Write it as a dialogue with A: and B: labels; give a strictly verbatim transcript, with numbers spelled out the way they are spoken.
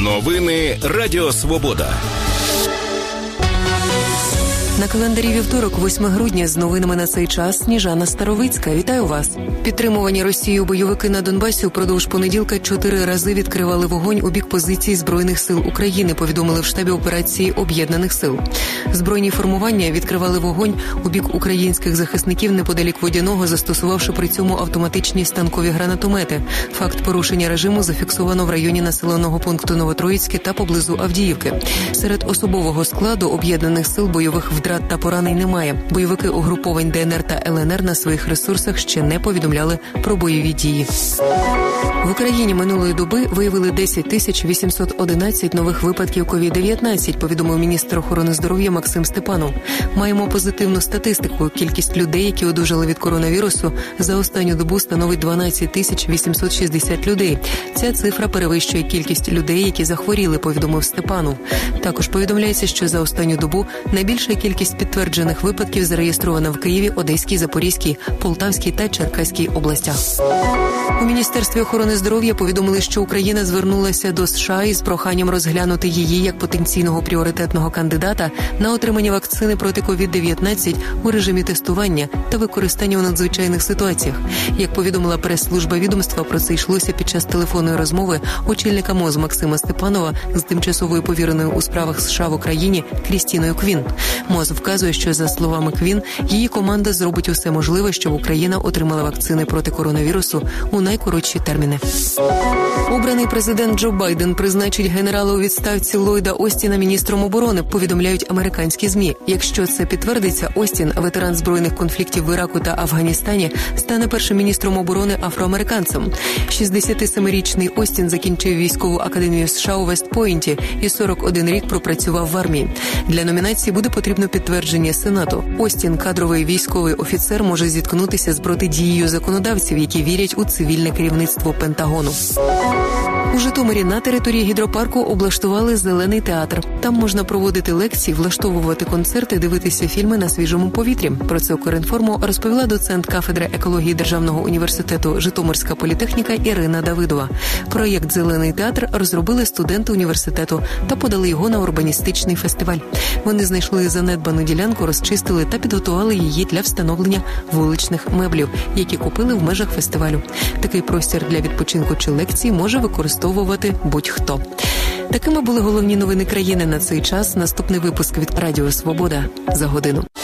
A: Новини Радіо Свобода.
B: На календарі вівторок, восьмого грудня, з новинами на цей час Сніжана Старовицька. Вітаю вас. Підтримувані Росією бойовики на Донбасі упродовж понеділка чотири рази відкривали вогонь у бік позицій Збройних сил України, повідомили в штабі операції Об'єднаних сил. Збройні формування відкривали вогонь у бік українських захисників неподалік Водяного, застосувавши при цьому автоматичні станкові гранатомети. Факт порушення режиму зафіксовано в районі населеного пункту Новотроїцьке та поблизу Авдіївки. Серед особового складу Об'єднаних сил бойових втрат та поранень немає. Бойовики угруповань Де Ен Ер та Ел Ен Ер на своїх ресурсах ще не повідомляли про бойові дії. В Україні минулої доби виявили десять тисяч вісімсот одинадцять нових випадків ковід дев'ятнадцять, повідомив міністр охорони здоров'я Максим Степанов. Маємо позитивну статистику. Кількість людей, які одужали від коронавірусу, за останню добу становить дванадцять тисяч вісімсот шістдесят людей. Ця цифра перевищує кількість людей, які захворіли, повідомив Степанов. Також повідомляється, що за останню добу найбільша кількість підтверджених випадків зареєстрована в Києві, Одеській, Запорізькій, Полтавській та Черкаській областях. У Міністерстві охорони здоров'я повідомили, що Україна звернулася до США із проханням розглянути її як потенційного пріоритетного кандидата на отримання вакцини проти ковід дев'ятнадцять у режимі тестування та використання у надзвичайних ситуаціях. Як повідомила прес-служба відомства, про це йшлося під час телефонної розмови очільника МОЗ Максима Степанова з тимчасовою повіреною у справах США в Україні Крістіною Квін. МОЗ вказує, що, за словами Квін, її команда зробить усе можливе, щоб Україна отримала вакцини проти коронавірусу у найкоротші терміни. Обраний президент Джо Байден призначить генерала у відставці Ллойда Остіна міністром оборони, повідомляють американські ЗМІ. Якщо це підтвердиться, Остін, ветеран збройних конфліктів в Іраку та Афганістані, стане першим міністром оборони афроамериканцем. шістдесятисемирічний Остін закінчив військову академію США у Вест-Пойнті і сорок один рік пропрацював в армії. Для номінації буде потрібно підтвердження Сенату. Остін, кадровий військовий офіцер, може зіткнутися з протидією законодавців, які вірять у цивільне керівництво Пентагону. У Житомирі на території гідропарку облаштували зелений театр. Там можна проводити лекції, влаштовувати концерти, дивитися фільми на свіжому повітрі. Про це Укрінформу розповіла доцент кафедри екології Державного університету Житомирська політехніка Ірина Давидова. Проєкт «Зелений театр» розробили студенти університету та подали його на урбаністичний фестиваль. Вони знайшли занедбану ділянку, розчистили та підготували її для встановлення вуличних меблів, які купили в межах фестивалю. Такий простір для відпочинку чи лекцій може використовувати будь-хто. Такими були головні новини країни на цей час. Наступний випуск від Радіо Свобода за годину.